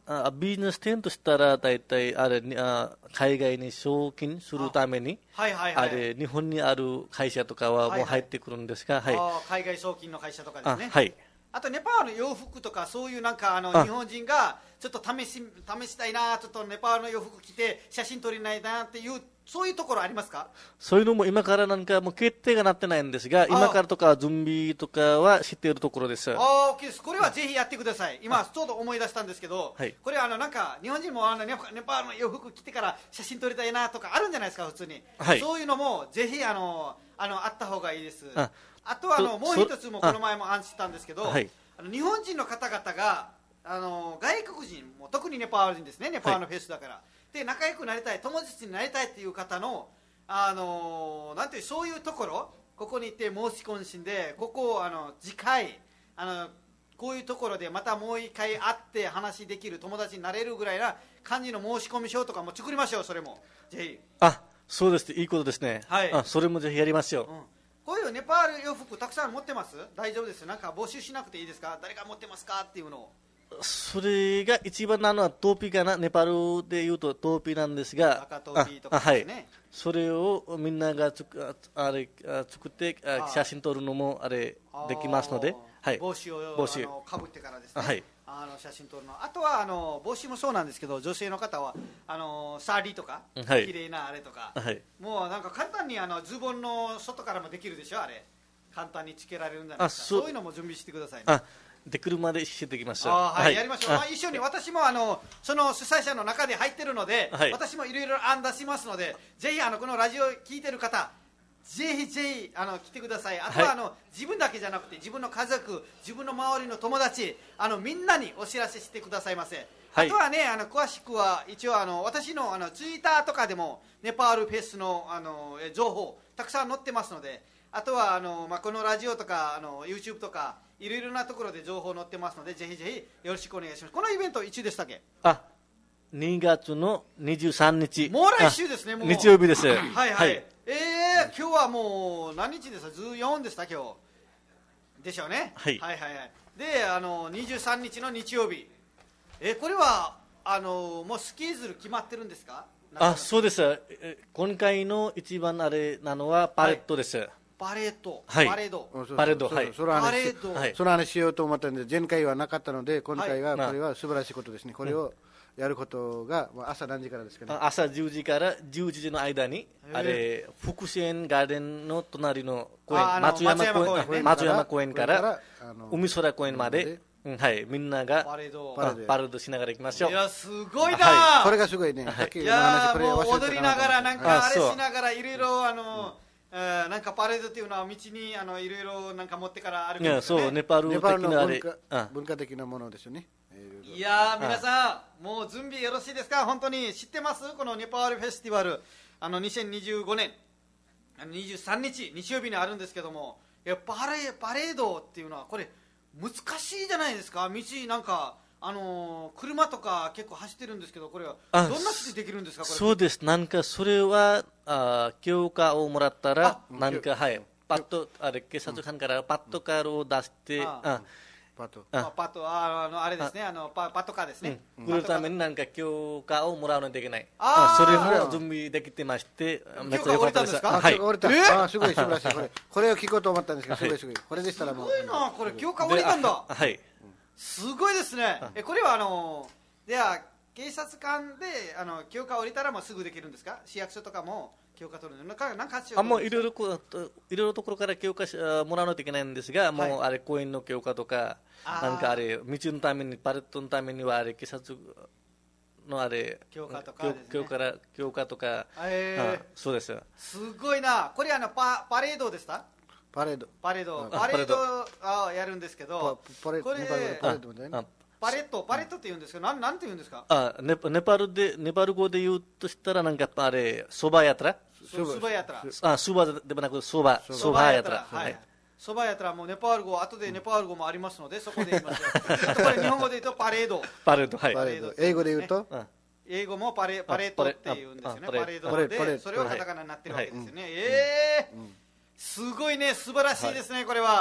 あビジネス店としたら大体あれあ海外に送金するために あ,、はいはいはい、あれ日本にある会社とかはもう入ってくるんですが、はいはい、 あ海外送金の会社とかですね。 あ、はい、 あとネパールの洋服とかそういうなんかあの日本人がちょっと試し試したいな、ちょっとネパールの洋服着て写真撮りないなっていうそういうところありますか？ そういうのも今からなんかもう決定がなってないんですが、今からとか準備とかは知っているところです。 ああ、OK です。これはぜひやってください。今ちょうど思い出したんですけど、はい、これあのなんか日本人もあのネパールの洋服着てから写真撮りたいなとかあるんじゃないですか普通に。はい、そういうのもぜひあのあのあった方がいいです。あ, あとはあのもう一つもこの前も案じたんですけど、はい、あの日本人の方々があの外国人も特にネパール人ですね、ネパールのフェスだから、はい、で仲良くなりたい、友達になりたいっていう方のあのなんていうそういうところここに行って申し込んでここをあの次回あのこういうところでまたもう一回会って話できる友達になれるぐらいな感じの申し込み書とかも作りましょう。それもぜひ。 あ、そうです、いいことですね。はい、あそれもぜひやりましょう。うん、 こういうネパール洋服たくさん持ってます？大丈夫ですよ。なんか募集しなくていいですか？誰が持ってますかっていうのを。 それが一番なのはトーピーかな、ネパールでいうとトーピーなんですが、 赤トーピーとかですね。はい、 それをみんながつくあれ作って写真撮るのもあれできますので、 はい、帽子を帽子あのかぶってからですね、はい、あの写真撮るの。あとはあの帽子もそうなんですけど、女性の方はあのサーリーとか、はい、綺麗なあれとか、はい、もうなんか簡単にあのズボンの外からもできるでしょ、あれ簡単につけられるんじゃないですか。そ, そういうのも準備してくださいね。 あで車でしてきました。 あ、はいはい、やりましょう。まあ、一緒に私もあのその主催者の中で入ってるので、はい、私もいろいろ案出しますので、ぜひあのこのラジオ聞いてる方、ぜひぜひあの来てください。あとはあの、はい、自分だけじゃなくて自分の家族、自分の周りの友達、あのみんなにお知らせしてくださいませ。はい、あとはね、あの詳しくは一応あの私のあのツイッターとかでもネパールフェスのあの情報たくさん載ってますので、あとはあの、まあ、このラジオとかあの YouTube とかいろいろなところで情報載ってますので、ぜひぜひよろしくお願いします。このイベントいつでしたっけ？ あ、にがつのにじゅうさんにち。 もう来週ですね。もう日曜日です。はい、 はいはい、えー、今日はもう何日ですか？じゅうよっかでした今日でしょうね。はい、はいはいはい。であのにじゅうさんにちの日曜日、えー、これはあのもうスケジュール決まってるんですか？ あ、そうです。今回の一番あれなのはパレットです。はい、 パレード、 はい、 パレード、 パレード、はい、 その話、はい、その話しようと思ったんで、前回はなかったので、今回はこれは素晴らしいことですね。これをやることが朝何時からですかね？ 朝じゅうじからじゅういちじの間に、あれ福祉園ガーデンの隣の公園、松山公園、松山公園から海空公園まで。はい、みんながパレードパレードしながら行きましょう。 いやすごいな、 はい、これがすごいね。はい、 いやもう踊りながらなんかあれしながらいろいろあの、うん、えー、なんかパレードっていうのは道にあのいろいろなんか持ってから歩くんですよね。 いやそうネパール的なあれ文化、文化的なものですよね。 いや皆さんもう準備よろしいですか？本当に知ってます？このネパールフェスティバル、あのにせんにじゅうごねんにじゅうさんにち日曜日にあるんですけども、いやパレパレードっていうのはこれ難しいじゃないですか。道なんかあのー、車とか結構走ってるんですけど、これはどんな道でできるんですか？これそうです。なんかそれはあ許可をもらったらなんか、はい、パッとあれ警察官からパットカーを出して、ああパットあパットああのあれですね、あのパパットカーですね。 うん、来るためになんか許可をもらわないといけない。ああそれも準備できてまして、 許可降りたんですか？ はい。降りた。ああすごい素晴らしい。これこれを聞こうと思ったんですけど、すごいすごい。これでしたらもう。 すごいな、これ許可降りたんだ。 はい。 すごいですね。えこれはあのでは警察官であの許可降りたらもうすぐできるんですか？市役所とかも許可取るのなんかなんかあもういろいろこういろいろところから許可しもらわないといけないんですが、はい、もうあれ公園の許可とかなんかあれ道のためにパレットのためにはあれ警察のあれ許可とかですね。 許可許可とか、 えー、 そうですよ。 すごいな。これあのパパレードでした？ パレードパレードパレードあやるんですけど、 パレこれパレードね。 パレットパレットって言うんですけど、なんなんて言うんですか？ あネネパールでネパール語で言うとしたらなんかあれそばやたら。 そばやたら。 あそばでもなくそばそばやたら。 はい。そばやたらもうネパール語、後でネパール語もありますのでそこで言いますよ。あとこれ日本語で言うとパレード。 パレードはい。 パレード。英語で言うと？ 英語もパレパレットって言うんですよね。パレードでそれをカタカナになってるわけですよね。ええ。すごいね、素晴らしいですね、これは。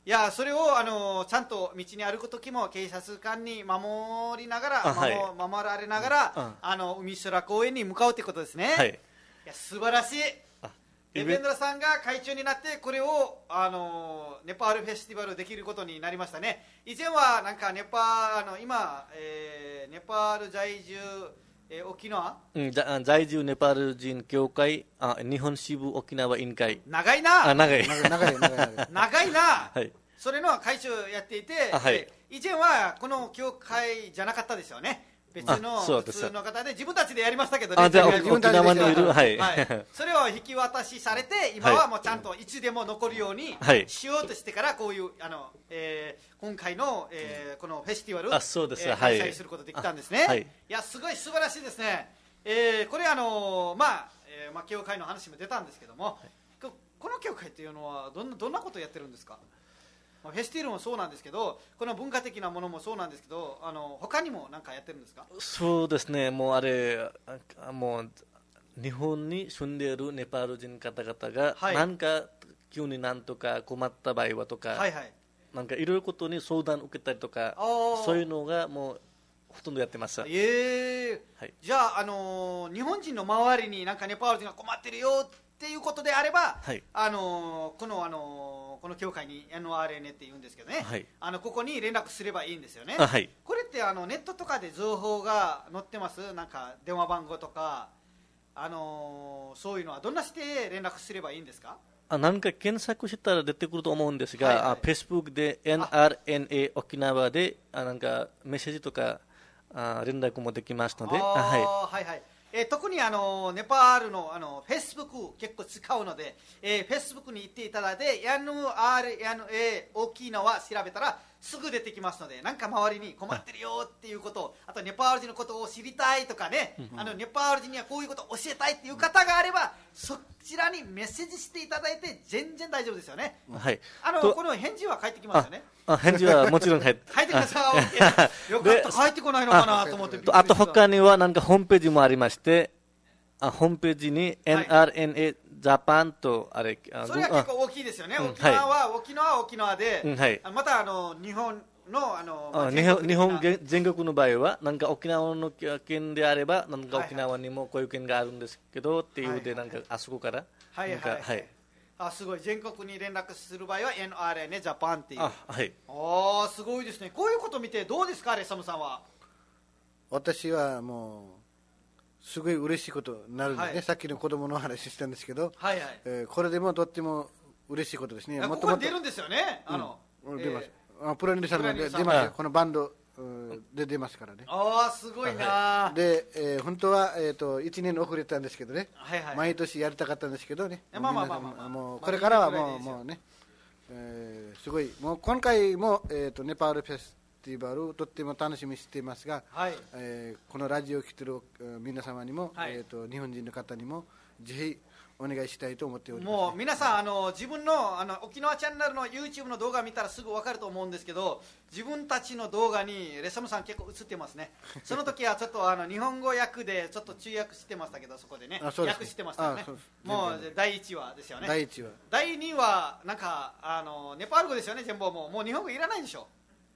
いやそれをあのちゃんと道に歩く時も警察官に守りながら、 はい、 守, 守られながら、うん、あの海空公園に向かうということですね、はい、いや素晴らしい。デベンドラさんが会長になってこれをあのネパールフェスティバルできることになりましたね。以前はなんかネパあの今、えー、ネパール在住、えー、沖縄、 うん、在住ネパール人協会あ日本支部沖縄委員会長いなあ長い長い長い長い長いな、 はい、 それの会長やっていて、はい、以前はこの協会じゃなかったですよね。別の普通の方で自分たちでやりましたけどね。 あじゃあ沖縄にいる、はいはい、それを引き渡しされて今はもうちゃんといつでも残るようにしようとしてからこういうあの、えー、今回の、えー、このフェスティバルを、 あそうです、 えー、開催することができたんですね、 はい、 いやすごい素晴らしいですね、えー、これあのまあ、えーまあ、教会の話も出たんですけども、はい、こ, この教会っていうのはどんな、どんなことをやってるんですか。フェスティバルもそうなんですけどこの文化的なものもそうなんですけどあの他にも何かやってるんですか。 そうですねもうあれもう日本に住んでいるネパール人方々が、はい、何か急に何とか困った場合はとか、はいはい、なんかいろいろことに相談を受けたりとかそういうのがもうほとんどやってます。 えーはい、じゃあ、あのー、日本人の周りになんかネパール人が困ってるよっていうことであれば、はい、あのー、この、あのーこの教会に エヌアールエヌ って言うんですけどね、はい、あのここに連絡すればいいんですよね、はい、これってあのネットとかで情報が載ってます。なんか電話番号とか、あのー、そういうのはどんなして連絡すればいいんですか。 あ何か検索したら出てくると思うんですが、はいはい、Facebook で エヌアールエヌエー 沖縄であなんかメッセージとかあ連絡もできますので、あはいはいはい、えー、特にあのネパールのあのフェイスブック結構使うので、えー、フェイスブックに行っていただいて エヌアールエヌエー 沖縄調べたらすぐ出てきますので、なんか周りに困ってるよっていうことを、あとネパール人のことを知りたいとかね、うん、あのネパール人にはこういうことを教えたいっていう方があればそちらにメッセージしていただいて全然大丈夫ですよね、はい、あのこの返事は返ってきますよね。 ああ返事はもちろん返って返ってきますか。よかった返ってこないのかなと思って。 あと他にはなんかホームページもありまして、あホームページに エヌアールエヌエー ジャパンとあれ、 それは結構大きいですよね。沖縄は沖縄は沖縄で、はい、またあの日本のあの、まあ、 日本日本全国の場合はなんか沖縄の県であればなんか沖縄にもこういう県があるんですけどっていうでなんかあそこからはいはいはい。あすごい全国に連絡する場合は エヌアールエヌエー ジャパンっていう。あはいあすごいですね。こういうこと見てどうですかレッサムさんは。 私はもうすごい嬉しいことになるんですね、はい、さっきの子供の話したんですけど、はいはいえー、これでもとっても嬉しいことですね。 もっともっとここに出るんですよね。あの、 うん、出ます、えー、あプロデューサーので出ますよ。このバンドで出ますからね。 ああすごいな。 で、えー、本当は、えー、といちねん遅れたんですけどね、はいはい、毎年やりたかったんですけどね、まあまあまあまあ、もうこれからはもう、もうね、えー、すごいもう今回も、えー、とネパールフェスティバルとっても楽しみにしていますが、はいえー、このラジオを聴いている皆様にも、はいえー、と日本人の方にもぜひお願いしたいと思っております、ね、 もう皆さんあの自分の、あの沖縄チャンネルの YouTube の動画見たらすぐ分かると思うんですけど、自分たちの動画にレサムさん結構映ってますね。その時はちょっとあの日本語訳でちょっと中訳してましたけど、そこでね、でね訳してましたよね。もうだいいちわですよね。 だいいちわだいにわなんかあのネパール語ですよね。全部もう、もう日本語いらないでしょ。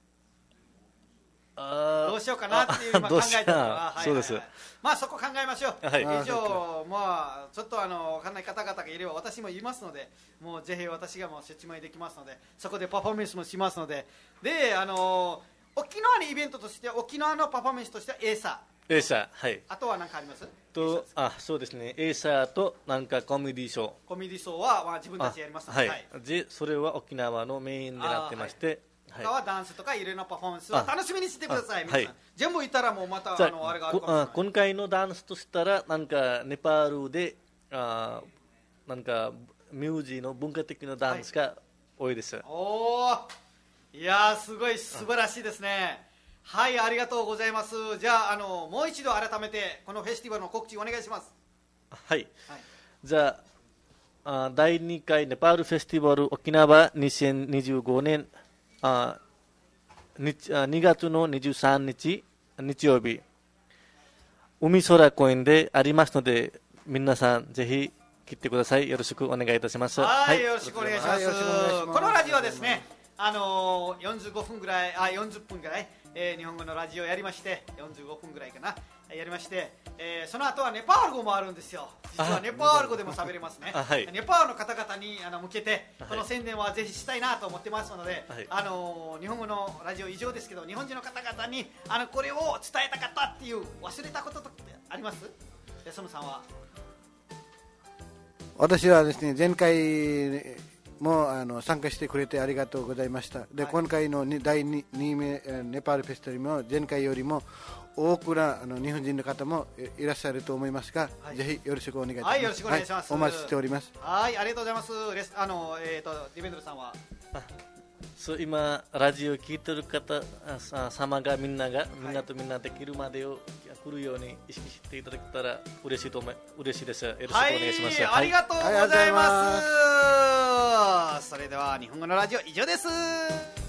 どうしようかなっていう今考えてるのは、そうです。まあそこ考えましょう。はい、以上まあちょっとあの分かんない方々がいれば私も言いますので、もうぜひ私がもう説明できますので、そこでパフォーマンスもしますので、であの沖縄にイベントとして沖縄のパフォーマンスとしてはエーサー。 エーサーはい。 あとは何かあります？ とあそうですね。エーサーとなんかコメディショー。 コメディショーはまあ自分たちやりますので、 はい。でそれは沖縄のメインになってまして。 他はダンスとかいろいろなパフォーマンスを楽しみにしてください。皆さん、はい、全部行ったらもうまたあのあれがあるかもしれない。 今回のダンスとしたらなんかネパールであなんかミュージーの文化的なダンスが多いです。はい、 おーいやーすごい素晴らしいですね。はいありがとうございます。じゃあ、あのもう一度改めてこのフェスティバルの告知お願いします。 はい、はい、じゃあだいにかいネパールフェスティバル沖縄にせんにじゅうごねんあにがつのにじゅうさんにち日曜日海空公園でありますので皆さんぜひ来てください。よろしくお願いいたします。 はい、はい、よろしくお願いします。このラジオはですねあのー、よんじゅうごふんぐらいあよんじゅっぷんぐらい、えー、日本語のラジオやりましてよんじゅうごふんぐらいかなやりまして、えー、その後はネパール語もあるんですよ。実はネパール語でも喋れますね、はい、ネパールの方々にあの向けてこの宣伝はぜひしたいなと思ってますので、はい、あのー、日本語のラジオ以上ですけど日本人の方々にあのこれを伝えたかったっていう忘れたこととかってあります？安野さんは。 私はですね前回もあの参加してくれてありがとうございました。で、はい、今回のだいにめネパールフェスティバルも前回よりも多くなあの日本人の方もいらっしゃると思いますが、はい、ぜひよろしくお願いします。 はい、よろしくお願いします。 はい、お待ちしております。 はい、ありがとうございます。レスあのえっ、ー、とディベンドルさんは。 そう今ラジオ聞いてる方様がみんながみんなとみんなできるまでを来るように意識していただけたら嬉しいと思い嬉しいです。よろしくお願いします。 はい、ありがとうございます。それでは日本語のラジオ以上です。